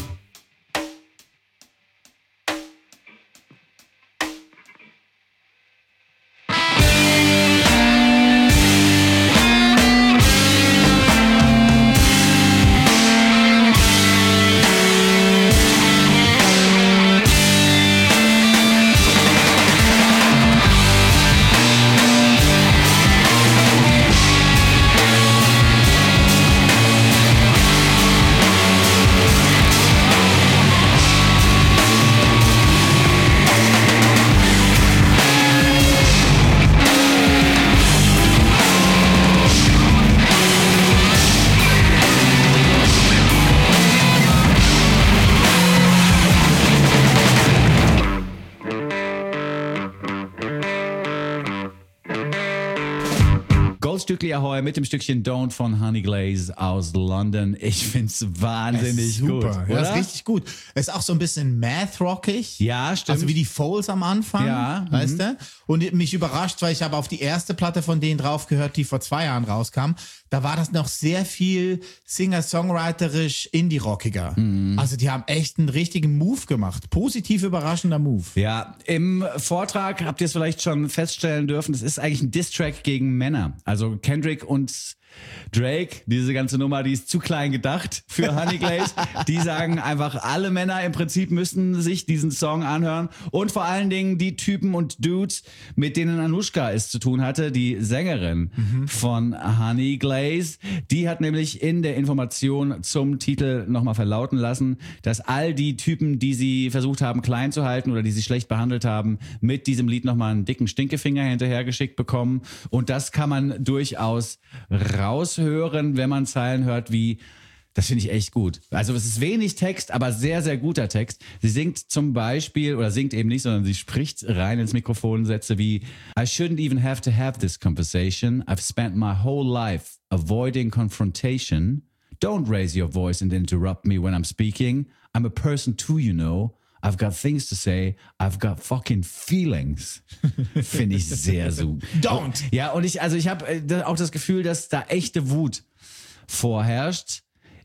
S2: Stückli Ahoy mit dem Stückchen Don't von Honeyglaze aus London. Ich find's wahnsinnig gut.
S3: Super, ja, ist richtig gut. Ist auch so ein bisschen math-rockig.
S2: Ja, stimmt.
S3: Also wie die Foals am Anfang,
S2: ja,
S3: weißt du? Und mich überrascht, weil ich habe auf die erste Platte von denen drauf gehört, die vor 2 Jahren rauskam. Da war das noch sehr viel Singer-Songwriterisch Indie-rockiger. Also die haben echt einen richtigen Move gemacht. Positiv überraschender Move.
S2: Ja, im Vortrag habt ihr es vielleicht schon feststellen dürfen, das ist eigentlich ein Diss-Track gegen Männer. Also Kendrick und Drake, diese ganze Nummer, die ist zu klein gedacht für Honeyglaze. Die sagen einfach, alle Männer im Prinzip müssen sich diesen Song anhören und vor allen Dingen die Typen und Dudes, mit denen Anushka es zu tun hatte, die Sängerin von Honeyglaze. Die hat nämlich in der Information zum Titel nochmal verlauten lassen, dass all die Typen, die sie versucht haben klein zu halten oder die sie schlecht behandelt haben, mit diesem Lied nochmal einen dicken Stinkefinger hinterhergeschickt bekommen. Und das kann man durchaus raushören, wenn man Zeilen hört wie, das finde ich echt gut. Also es ist wenig Text, aber sehr, sehr guter Text. Sie singt zum Beispiel, oder singt eben nicht, sondern sie spricht rein ins Mikrofon Sätze wie I shouldn't even have to have this conversation. I've spent my whole life avoiding confrontation. Don't raise your voice and interrupt me when I'm speaking. I'm a person too, you know. I've got things to say. I've got fucking feelings. Finde ich sehr so.
S3: Don't!
S2: Ja, und ich habe auch das Gefühl, dass da echte Wut vorherrscht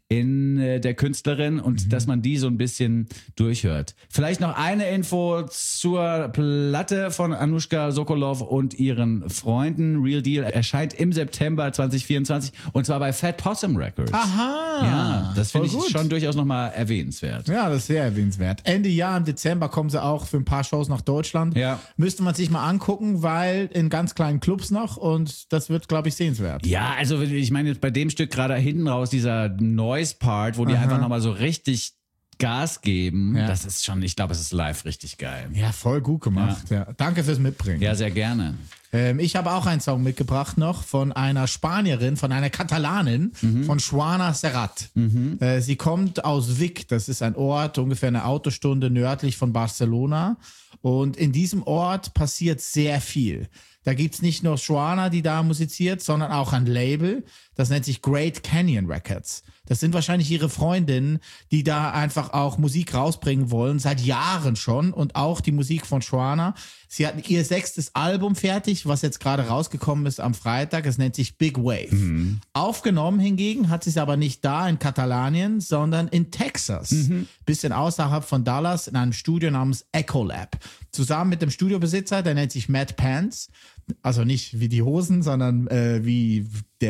S2: in der Künstlerin und dass man die so ein bisschen durchhört. Vielleicht noch eine Info zur Platte von Anushka Sokolov und ihren Freunden. Real Deal erscheint im September 2024 und zwar bei Fat Possum Records.
S3: Aha.
S2: Ja, das finde ich
S3: voll gut.
S2: schon durchaus nochmal erwähnenswert.
S3: Ja, das ist sehr erwähnenswert. Ende Jahr im Dezember kommen sie auch für ein paar Shows nach Deutschland.
S2: Ja.
S3: Müsste man sich mal angucken, weil in ganz kleinen Clubs noch und das wird, glaube ich, sehenswert.
S2: Ja, also ich meine jetzt bei dem Stück gerade hinten raus, dieser Noise-Part, wo die einfach nochmal so richtig Gas geben,
S3: Ja.
S2: das ist schon, ich glaube, es ist live richtig geil.
S3: Ja, voll gut gemacht. Ja. Danke fürs Mitbringen.
S2: Ja, sehr gerne.
S3: Ich habe auch einen Song mitgebracht noch von einer Spanierin, von einer Katalanin, von Joana Serrat. Sie kommt aus Vic, das ist ein Ort, ungefähr eine Autostunde nördlich von Barcelona. Und in diesem Ort passiert sehr viel. Da gibt's nicht nur Joana, die da musiziert, sondern auch ein Label, das nennt sich Great Canyon Records. Das sind wahrscheinlich ihre Freundinnen, die da einfach auch Musik rausbringen wollen, seit Jahren schon. Und auch die Musik von Joana. Sie hat ihr 6. Album fertig, was jetzt gerade rausgekommen ist am Freitag. Es nennt sich Big Wave. Aufgenommen hingegen hat sie es aber nicht da in Katalanien, sondern in Texas. Bisschen außerhalb von Dallas in einem Studio namens Echo Lab. Zusammen mit dem Studiobesitzer, der nennt sich Matt Pants. Also nicht wie die Hosen, sondern wie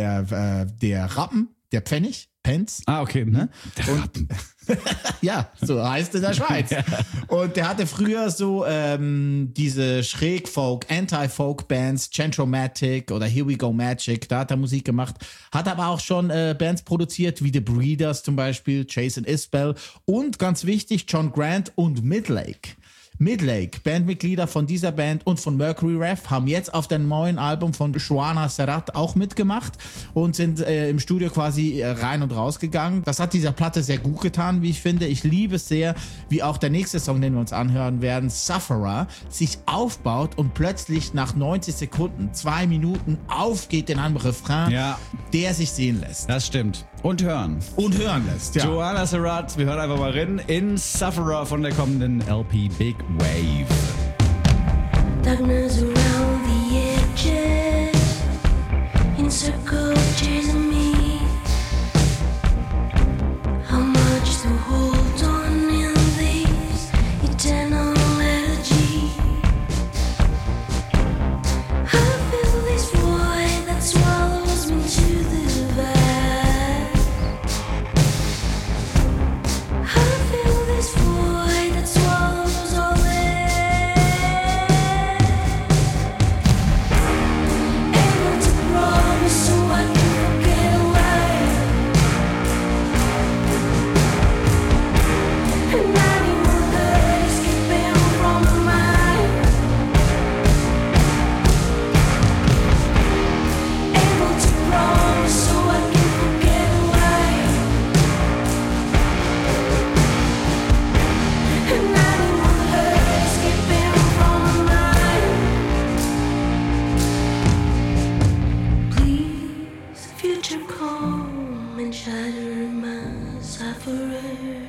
S3: der Rappen, der Pfennig. Pence.
S2: Ah, okay. Ne?
S3: Und ja, so heißt es in der Schweiz. Und der hatte früher so diese Schräg-Folk, Anti-Folk-Bands, Centromatic oder Here We Go Magic, da hat er Musik gemacht. Hat aber auch schon Bands produziert, wie The Breeders zum Beispiel, Jason Isbell und ganz wichtig, John Grant und Midlake. Midlake, Bandmitglieder von dieser Band und von Mercury Rev, haben jetzt auf dem neuen Album von Joana Serrat auch mitgemacht und sind im Studio quasi rein und raus gegangen. Das hat dieser Platte sehr gut getan, wie ich finde. Ich liebe es sehr, wie auch der nächste Song, den wir uns anhören werden, Sufferer, sich aufbaut und plötzlich nach 90 Sekunden, 2 Minuten aufgeht in einem Refrain,
S2: Ja.
S3: der sich sehen lässt.
S2: Das stimmt. Und hören.
S3: Und hören lässt, ja.
S2: Joana Serrat, wir hören einfach mal rein in Sufferer von der kommenden LP Big Wave.
S5: Darkness around the edges, in circles chasing me. How much to hold on in this eternal energy? I feel this void that swallows me to the vast. I feel this void that swallows all this. Able to promise so I can forget away. And I need more that escaping from my mind. Able to promise so I can forget away. And I need more that escaping from my mind. Please, future come and shatter my suffering.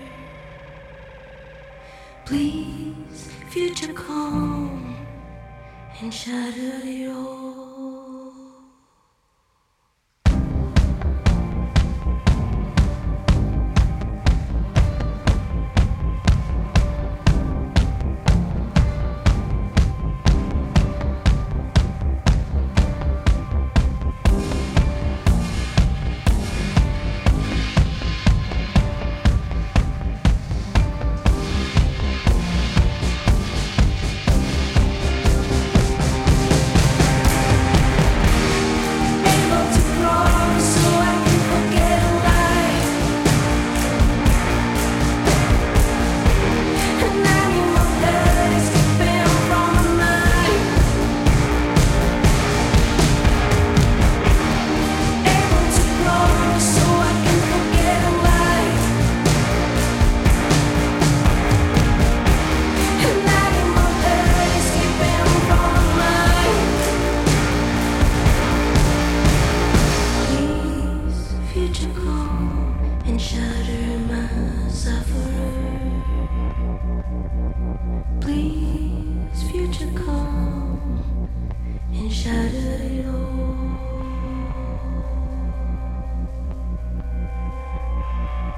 S5: Please, future come and shatter it all. Able to promise so I can forget away. And I need more that escaping from my mind. Able to promise so I can forget away. And I need more that escaping from my mind. Please, future come and shatter my suffering. Please, future come and shatter it all.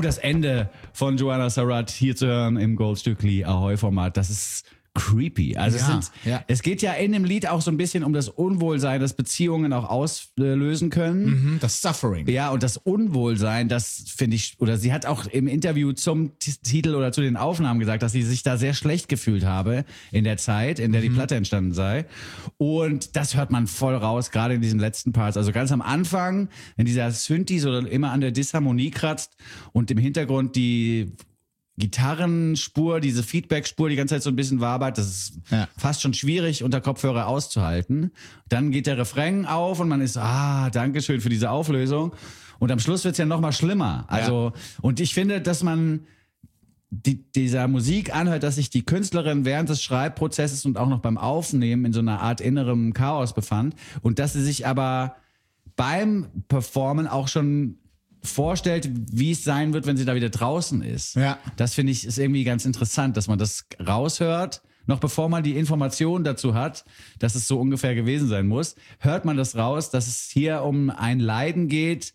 S2: das Ende von Joanna Surratt hier zu hören im Goldstückli Ahoi-Format, das ist creepy. Also es geht ja in dem Lied auch so ein bisschen um das Unwohlsein, das Beziehungen auch auslösen können.
S3: Das Suffering.
S2: Ja, und das Unwohlsein, das finde ich, oder sie hat auch im Interview zum Titel oder zu den Aufnahmen gesagt, dass sie sich da sehr schlecht gefühlt habe in der Zeit, in der die Platte entstanden sei. Und das hört man voll raus, gerade in diesen letzten Parts. Also ganz am Anfang, wenn dieser Synthi so immer an der Disharmonie kratzt und im Hintergrund die Gitarrenspur, diese Feedbackspur die ganze Zeit so ein bisschen wabert, das ist fast schon schwierig unter Kopfhörer auszuhalten. Dann geht der Refrain auf und man ist, Dankeschön für diese Auflösung. Und am Schluss wird's ja noch mal schlimmer. Also, und ich finde, dass man dieser Musik anhört, dass sich die Künstlerin während des Schreibprozesses und auch noch beim Aufnehmen in so einer Art innerem Chaos befand und dass sie sich aber beim Performen auch schon vorstellt, wie es sein wird, wenn sie da wieder draußen ist.
S3: Ja.
S2: Das finde ich ist irgendwie ganz interessant, dass man das raushört, noch bevor man die Information dazu hat, dass es so ungefähr gewesen sein muss, hört man das raus, dass es hier um ein Leiden geht,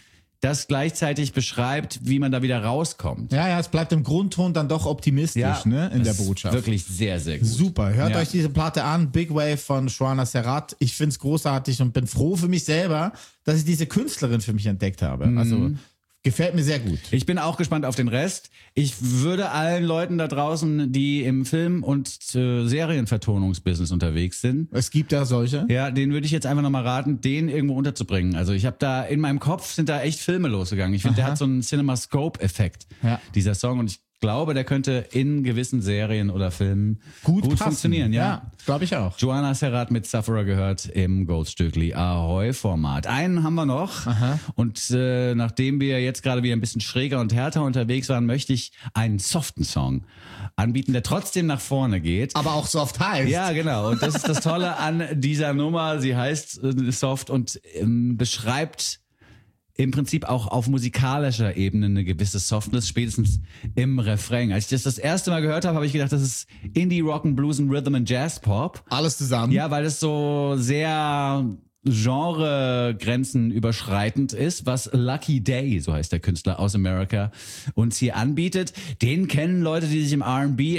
S2: das gleichzeitig beschreibt, wie man da wieder rauskommt.
S3: Ja, es bleibt im Grundton dann doch optimistisch, ne, in der
S2: das ist
S3: Botschaft.
S2: Wirklich sehr, sehr gut.
S3: Super, hört euch diese Platte an, Big Wave von Joanna Surratt. Ich find's großartig und bin froh für mich selber, dass ich diese Künstlerin für mich entdeckt habe. Also gefällt mir sehr gut.
S2: Ich bin auch gespannt auf den Rest. Ich würde allen Leuten da draußen, die im Film- und Serienvertonungsbusiness unterwegs sind,
S3: Es gibt ja solche.
S2: ja, denen würde ich jetzt einfach nochmal raten, den irgendwo unterzubringen. Also ich habe da, in meinem Kopf sind da echt Filme losgegangen. Ich finde, der hat so einen CinemaScope-Effekt, dieser Song. Und ich glaube, der könnte in gewissen Serien oder Filmen gut
S3: passen.
S2: funktionieren. Ja,
S3: glaube ich auch.
S2: Joanna Surratt mit Sufferer gehört im Goldstückli Ahoi-Format. Einen haben wir noch. Und nachdem wir jetzt gerade wieder ein bisschen schräger und härter unterwegs waren, möchte ich einen soften Song anbieten, der trotzdem nach vorne geht.
S3: Aber auch soft heißt.
S2: Ja, genau. Und das ist das Tolle an dieser Nummer. Sie heißt Soft und beschreibt im Prinzip auch auf musikalischer Ebene eine gewisse Softness, spätestens im Refrain. Als ich das erste Mal gehört habe, habe ich gedacht, das ist Indie, Rock and Blues und Rhythm and Jazz Pop.
S3: Alles zusammen.
S2: Ja, weil es so sehr Genre-Grenzen überschreitend ist, was Lucky Day, so heißt der Künstler aus Amerika, uns hier anbietet. Den kennen Leute, die sich im R&B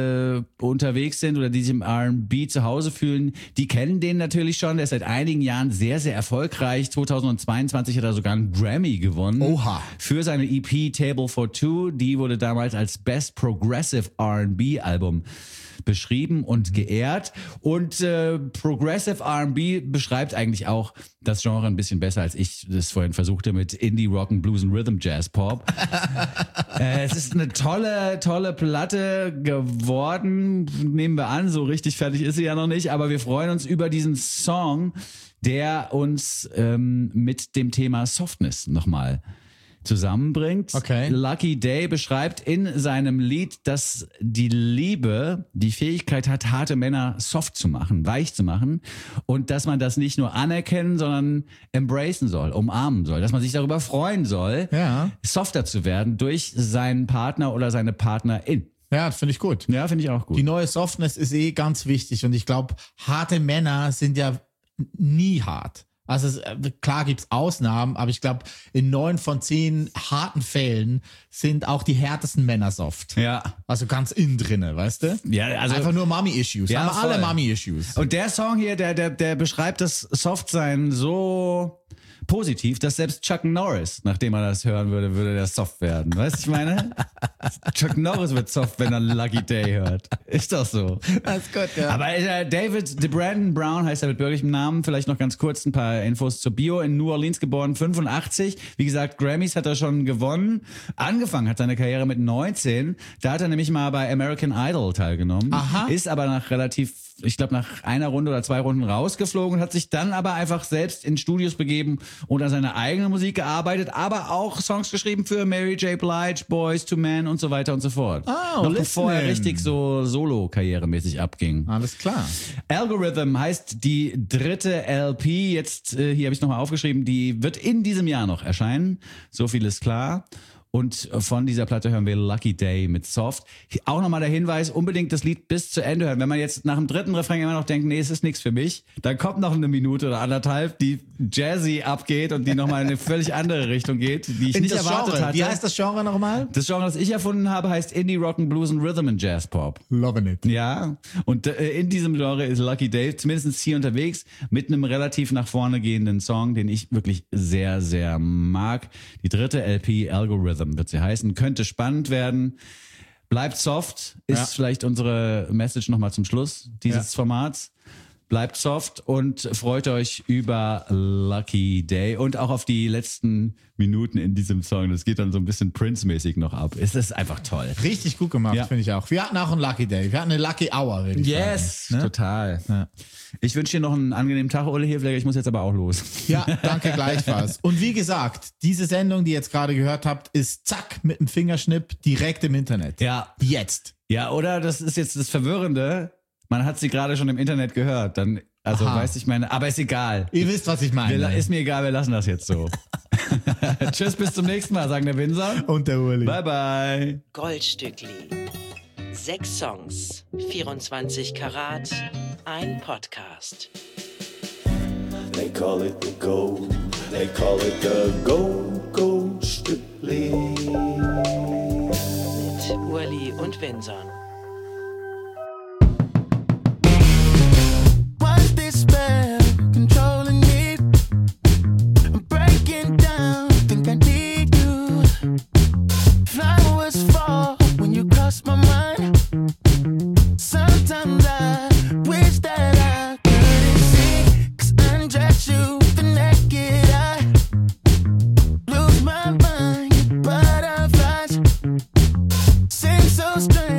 S2: unterwegs sind oder die sich im R&B zu Hause fühlen. Die kennen den natürlich schon. Der ist seit einigen Jahren sehr, sehr erfolgreich. 2022 hat er sogar einen Grammy gewonnen.
S3: Oha.
S2: Für seine EP Table for Two. Die wurde damals als Best Progressive R&B Album beschrieben und geehrt. Und Progressive R&B beschreibt eigentlich auch das Genre ein bisschen besser, als ich das vorhin versuchte mit Indie, Rock and Blues und Rhythm Jazz Pop. Es ist eine tolle Platte geworden. Nehmen wir an, so richtig fertig ist sie ja noch nicht, aber wir freuen uns über diesen Song, der uns mit dem Thema Softness nochmal zusammenbringt.
S3: Okay.
S2: Lucky Day beschreibt in seinem Lied, dass die Liebe die Fähigkeit hat, harte Männer soft zu machen, weich zu machen und dass man das nicht nur anerkennen, sondern embracen soll, umarmen soll, dass man sich darüber freuen soll, softer zu werden durch seinen Partner oder seine Partnerin.
S3: Ja, finde ich gut.
S2: Ja, finde ich auch gut.
S3: Die neue Softness ist ganz wichtig und ich glaube, harte Männer sind ja nie hart. Also klar gibt's Ausnahmen, aber ich glaube, in 9 von 10 harten Fällen sind auch die härtesten Männer soft.
S2: Ja.
S3: Also ganz innen drinne, weißt du?
S2: Ja, also
S3: einfach nur Mommy-Issues.
S2: Ja,
S3: Haben wir alle
S2: voll.
S3: Mommy-Issues.
S2: Und der Song hier, der beschreibt das Softsein so positiv, dass selbst Chuck Norris, nachdem er das hören würde, würde der soft werden. Weißt du, ich meine? Chuck Norris wird soft, wenn er Lucky Day hört. Ist doch so.
S3: Das ist gut, ja.
S2: Aber David DeBrandon Brown heißt er mit bürgerlichem Namen. Vielleicht noch ganz kurz ein paar Infos zur Bio. In New Orleans geboren, 85. Wie gesagt, Grammys hat er schon gewonnen. Angefangen hat seine Karriere mit 19. Da hat er nämlich mal bei American Idol teilgenommen.
S3: Aha.
S2: Ist aber nach nach einer Runde oder 2 Runden rausgeflogen und hat sich dann aber einfach selbst in Studios begeben und an seiner eigenen Musik gearbeitet, aber auch Songs geschrieben für Mary J. Blige, Boyz II Men und so weiter und so fort. Noch bevor er richtig so solo-karrieremäßig abging.
S3: Alles klar.
S2: Algorithm heißt die 3. LP. Jetzt, hier habe ich nochmal aufgeschrieben, die wird in diesem Jahr noch erscheinen. So viel ist klar. Und von dieser Platte hören wir Lucky Day mit Soft. Auch nochmal der Hinweis, unbedingt das Lied bis zu Ende hören. Wenn man jetzt nach dem dritten Refrain immer noch denkt, nee, es ist nichts für mich, dann kommt noch eine Minute oder anderthalb, die jazzy abgeht und die nochmal in eine völlig andere Richtung geht, die ich nicht erwartet hatte.
S3: Wie heißt das Genre nochmal?
S2: Das Genre, das ich erfunden habe, heißt Indie Rock and Blues and Rhythm and Jazz Pop.
S3: Loving it.
S2: Ja, und in diesem Genre ist Lucky Day zumindest hier unterwegs mit einem relativ nach vorne gehenden Song, den ich wirklich sehr, sehr mag. Die dritte LP, Algorithm wird sie heißen, könnte spannend werden. Bleibt soft, ist vielleicht unsere Message nochmal zum Schluss dieses Formats. Bleibt soft und freut euch über Lucky Day und auch auf die letzten Minuten in diesem Song. Das geht dann so ein bisschen Prince-mäßig noch ab. Es ist einfach toll.
S3: Richtig gut gemacht, finde ich auch. Wir hatten auch einen Lucky Day. Wir hatten eine Lucky Hour, würde ich sagen.
S2: Total.
S3: Ja.
S2: Ich wünsche dir noch einen angenehmen Tag, Ole Hefliger. Ich muss jetzt aber auch los.
S3: Ja, danke gleichfalls. Und wie gesagt, diese Sendung, die ihr jetzt gerade gehört habt, ist zack, mit dem Fingerschnipp direkt im Internet.
S2: Ja.
S3: Jetzt.
S2: Ja, oder das ist jetzt das Verwirrende. Man hat sie gerade schon im Internet gehört. Dann, also weiß ich meine, aber ist egal.
S3: Ihr wisst, was ich meine.
S2: Ist mir egal, wir lassen das jetzt so. Tschüss, bis zum nächsten Mal, sagen der Winzer.
S3: Und der Uli.
S2: Bye, bye.
S1: Goldstückli. 6 Songs, 24 Karat, ein Podcast.
S7: They call it the gold, they call it the gold Stückli.
S1: Mit Uli und Winson.
S8: What's this spell controlling me? I'm breaking down, think I need you. Flowers fall when you cross my mind. Sometimes I wish that I couldn't see, 'cause undress you with the naked eye. Lose my mind, butterflies. Seems so strange.